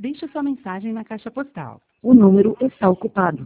Deixe sua mensagem na caixa postal. O número está ocupado.